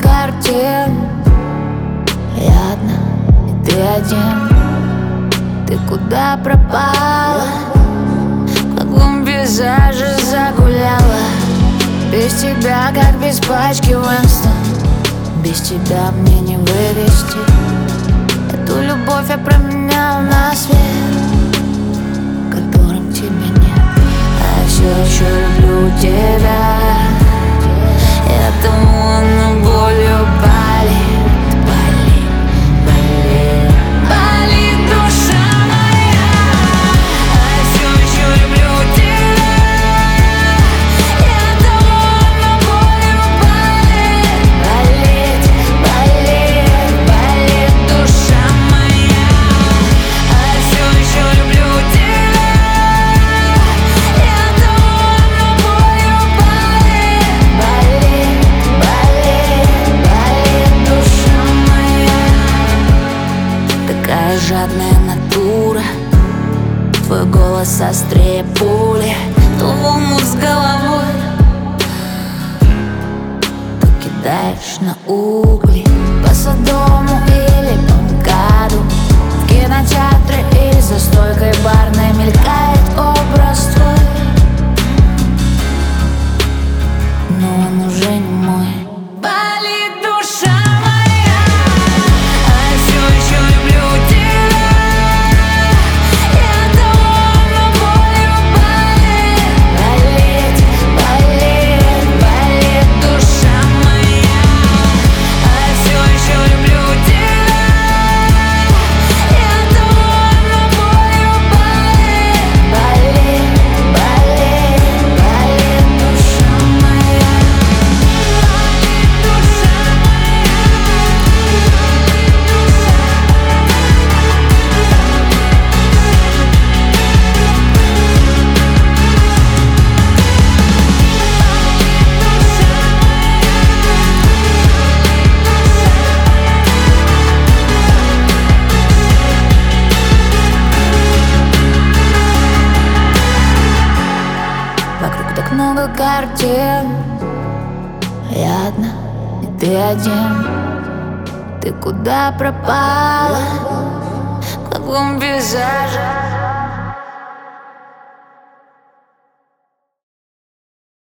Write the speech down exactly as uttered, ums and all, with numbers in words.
картин. Я одна, и ты один. Ты куда пропала? В каком пейзаже загуляла? Без тебя, как без пачки Уинстон. Без тебя мне не вывести. Эту любовь я променял на свет, которым тебя нет. А я все еще люблю тебя. Это он болью болит, болит, болит, болит душа моя. А я все еще люблю тебя. Это он болью болит, болит, болит, болит душа моя. А я все еще люблю тебя. Это он болью болит, болит, болит, болит душа моя. Такая жадная натура, твой голос острее пули, то в омут с головой, то кидаешь на угли. По Содому или по МКАДу, в кинотеатре и за стойкой барной мелькает образ твой, но он уже не мой. Болит душа моя. А я все еще люблю тебя. Это он болью болит, болит, болит, болит душа моя. А я все еще люблю тебя. Это он болью болит, болит, болит, болит душа моя. Вокруг так много картин. Я одна, и ты один. Ты куда пропала? В каком пейзаже